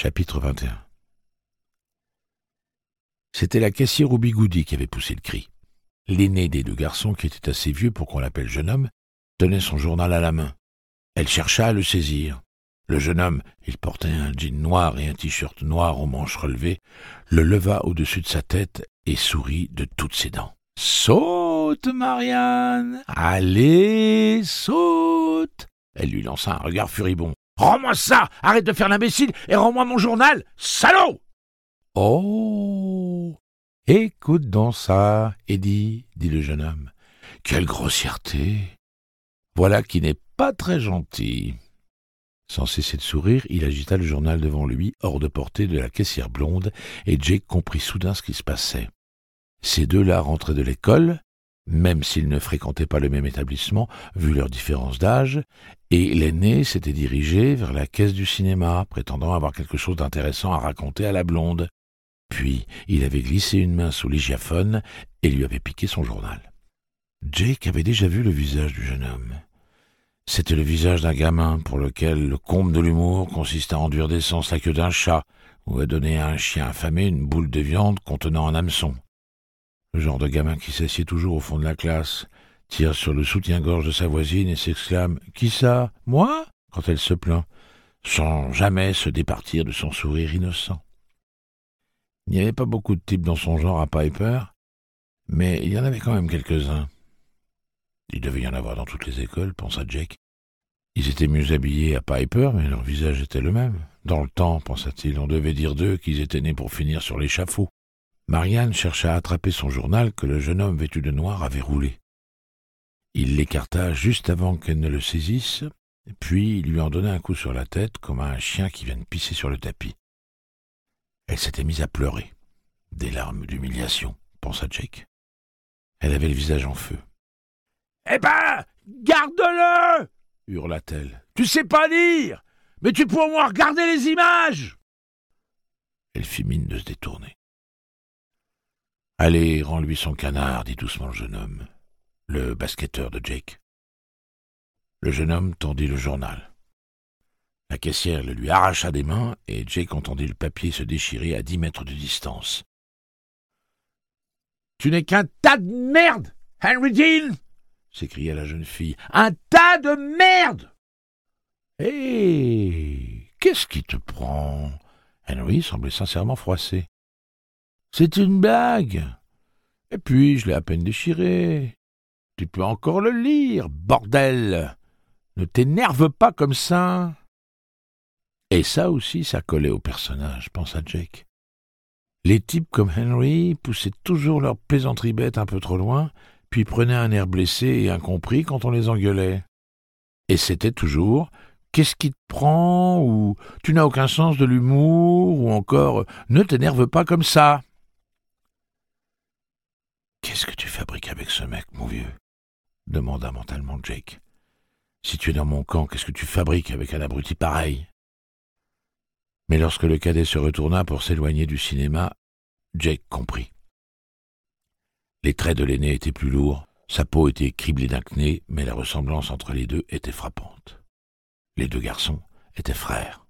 Chapitre 21. C'était la caissière au bigoudi qui avait poussé le cri. L'aîné des deux garçons, qui était assez vieux pour qu'on l'appelle jeune homme, tenait son journal à la main. Elle chercha à le saisir. Le jeune homme, il portait un jean noir et un t-shirt noir aux manches relevées, le leva au-dessus de sa tête et sourit de toutes ses dents. « Saute, Marianne! Allez, saute !» Elle lui lança un regard furibond. « Rends-moi ça! Arrête de faire l'imbécile et rends-moi mon journal! Salaud !»« Oh! Écoute donc ça, Eddie, dit le jeune homme. Quelle grossièreté! Voilà qui n'est pas très gentil. » Sans cesser de sourire, il agita le journal devant lui, hors de portée de la caissière blonde, et Jake comprit soudain ce qui se passait. Ces deux-là rentraient de l'école, même s'ils ne fréquentaient pas le même établissement, vu leur différence d'âge, et l'aîné s'était dirigé vers la caisse du cinéma, prétendant avoir quelque chose d'intéressant à raconter à la blonde. Puis il avait glissé une main sous l'hygiaphone et lui avait piqué son journal. Jake avait déjà vu le visage du jeune homme. C'était le visage d'un gamin pour lequel le comble de l'humour consiste à enduire d'essence la queue d'un chat ou à donner à un chien affamé une boule de viande contenant un hameçon. Le genre de gamin qui s'assied toujours au fond de la classe, tire sur le soutien-gorge de sa voisine et s'exclame « Qui ça? Moi ?» quand elle se plaint, sans jamais se départir de son sourire innocent. Il n'y avait pas beaucoup de types dans son genre à Piper, mais il y en avait quand même quelques-uns. Il devait y en avoir dans toutes les écoles, pensa Jake. Ils étaient mieux habillés à Piper, mais leur visage était le même. Dans le temps, pensa-t-il, on devait dire d'eux qu'ils étaient nés pour finir sur l'échafaud. Marianne chercha à attraper son journal que le jeune homme vêtu de noir avait roulé. Il l'écarta juste avant qu'elle ne le saisisse, puis il lui en donna un coup sur la tête comme à un chien qui vient de pisser sur le tapis. Elle s'était mise à pleurer. Des larmes d'humiliation, pensa Jake. Elle avait le visage en feu. « Eh ben, garde-le !» hurla-t-elle. « Tu sais pas lire, mais tu peux au moins regarder les images !» Elle fit mine de se détourner. « Allez, rends-lui son canard, dit doucement le jeune homme, le basketteur de Jake. » Le jeune homme tendit le journal. La caissière le lui arracha des mains et Jake entendit le papier se déchirer à 10 mètres de distance. « Tu n'es qu'un tas de merde, Henry Dean !» s'écria la jeune fille. « Un tas de merde !»« Hé, qu'est-ce qui te prend ?» Henry semblait sincèrement froissé. « C'est une blague. Et puis, je l'ai à peine déchiré. Tu peux encore le lire, bordel. Ne t'énerve pas comme ça. » Et ça aussi, ça collait au personnage, pensa Jake. Les types comme Henry poussaient toujours leurs plaisanteries bêtes un peu trop loin, puis prenaient un air blessé et incompris quand on les engueulait. Et c'était toujours « Qu'est-ce qui te prend ?» ou « Tu n'as aucun sens de l'humour » ou encore « Ne t'énerve pas comme ça !» « Qu'est-ce que tu fabriques avec ce mec, mon vieux ?» demanda mentalement Jake. « Si tu es dans mon camp, qu'est-ce que tu fabriques avec un abruti pareil ?» Mais lorsque le cadet se retourna pour s'éloigner du cinéma, Jake comprit. Les traits de l'aîné étaient plus lourds, sa peau était criblée d'acné, mais la ressemblance entre les deux était frappante. Les deux garçons étaient frères.